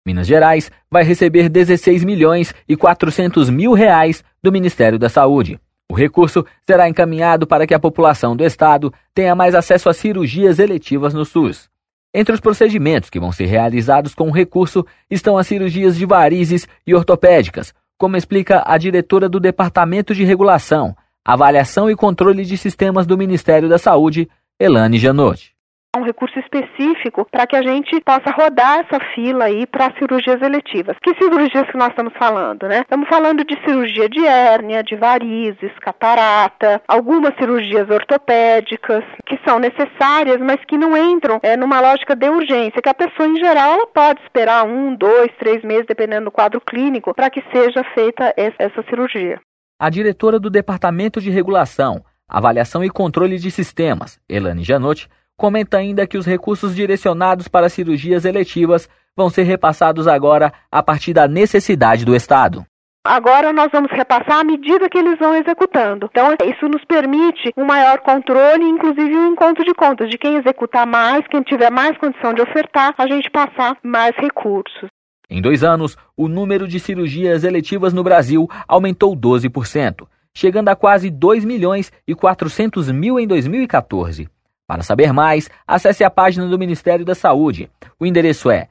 Minas Gerais vai receber 16 milhões e 400 mil reais do Ministério da Saúde. O recurso será encaminhado para que a população do estado tenha mais acesso a cirurgias eletivas no SUS. Entre os procedimentos que vão ser realizados com o recurso estão as cirurgias de varizes e ortopédicas, como explica a diretora do Departamento de Regulação, Avaliação e Controle de Sistemas do Ministério da Saúde, Elane Janotti. Um recurso específico para que a gente possa rodar essa fila aí para cirurgias eletivas. Que cirurgias que nós estamos falando, né? Estamos falando de cirurgia de hérnia, de varizes, catarata, algumas cirurgias ortopédicas que são necessárias, mas que não entram numa lógica de urgência, que a pessoa em geral ela pode esperar 1, 2, 3 meses, dependendo do quadro clínico, para que seja feita essa cirurgia. A diretora do Departamento de Regulação, Avaliação e Controle de Sistemas, Elane Janotti, comenta ainda que os recursos direcionados para cirurgias eletivas vão ser repassados agora a partir da necessidade do Estado. Agora nós vamos repassar à medida que eles vão executando. Então isso nos permite um maior controle, inclusive um encontro de contas, de quem executar mais, quem tiver mais condição de ofertar, a gente passar mais recursos. Em 2 anos, o número de cirurgias eletivas no Brasil aumentou 12%, chegando a quase 2 milhões e 400 mil em 2014. Para saber mais, acesse a página do Ministério da Saúde. O endereço é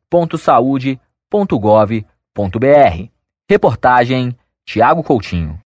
www.saude.gov.br. Reportagem Tiago Coutinho.